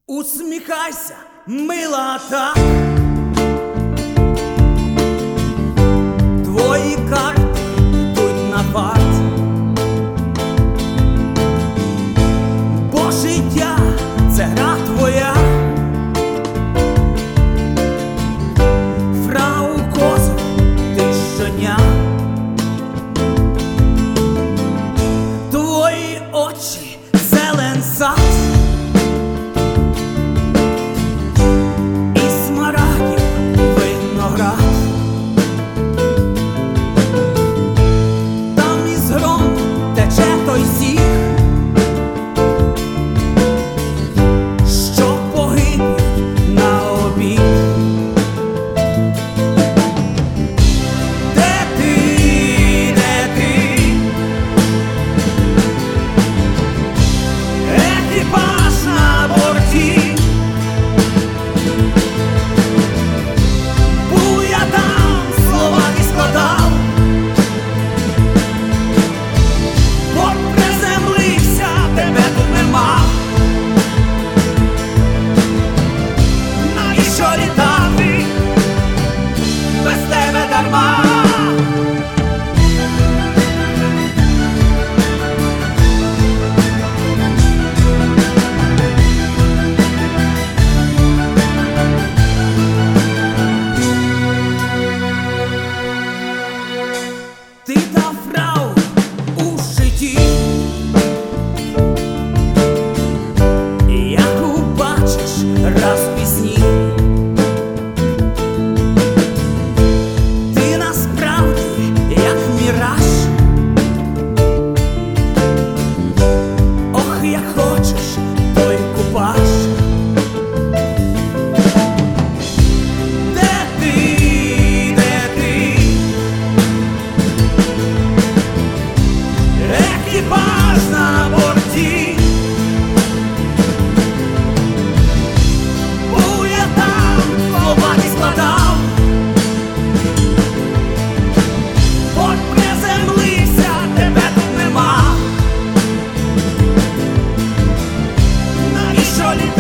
Усміхайся, мила, так. Твої карти йдуть на фарт, бо життя – це гра твоя. Фрау Козир, ти щодня. Твої очі – зелен сад, і смарагдів виноград. Там із гром тече той сік, що погибнуть на обід. Де ти, де ти? Екіпаж на борті. Був я там, слова і складав, бо приземлився, тебе тут нема. Навіщо літати без тебе дарма? Ти та фрау у житті, яку бачиш раз в пісні. Ти насправді як міраж. Ох, як хочеш той купаж. Де ти, де ти? Екіпаж на борті. Був я там, слова не складав, от приземлився, тебе тут нема. Навіщо літати